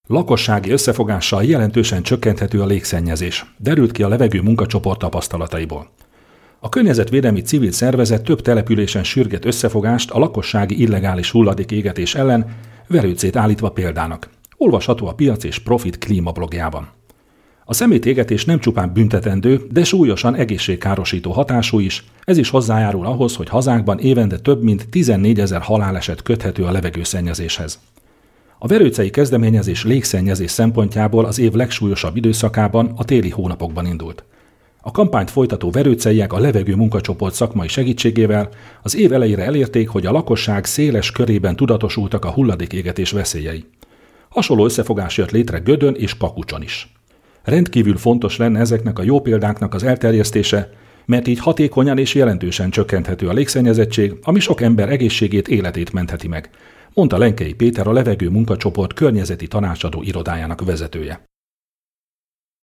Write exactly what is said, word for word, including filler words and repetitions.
Lakossági összefogással jelentősen csökkenthető a légszennyezés, derült ki a levegő munkacsoport tapasztalataiból. A környezetvédelmi civil szervezet több településen sürget összefogást a lakossági illegális hulladékégetés ellen, Verőcét állítva példának. Olvasható a Piac és Profit klímablogjában. A szemétégetés nem csupán büntetendő, de súlyosan egészségkárosító hatású is, ez is hozzájárul ahhoz, hogy hazánkban évente több mint tizennégyezer haláleset köthető a levegőszennyezéshez. A verőcei kezdeményezés légszennyezés szempontjából az év legsúlyosabb időszakában, a téli hónapokban indult. A kampányt folytató verőceiek a levegő munkacsoport szakmai segítségével az év elejére elérték, hogy a lakosság széles körében tudatosultak a hulladékégetés veszélyei. Hasonló összefogás jött létre Gödön és Kakucson is. Rendkívül fontos lenne ezeknek a jó példáknak az elterjesztése, mert így hatékonyan és jelentősen csökkenthető a légszennyezettség, ami sok ember egészségét, életét mentheti meg, mondta Lenkei Péter, a levegő munkacsoport környezeti tanácsadó irodájának vezetője.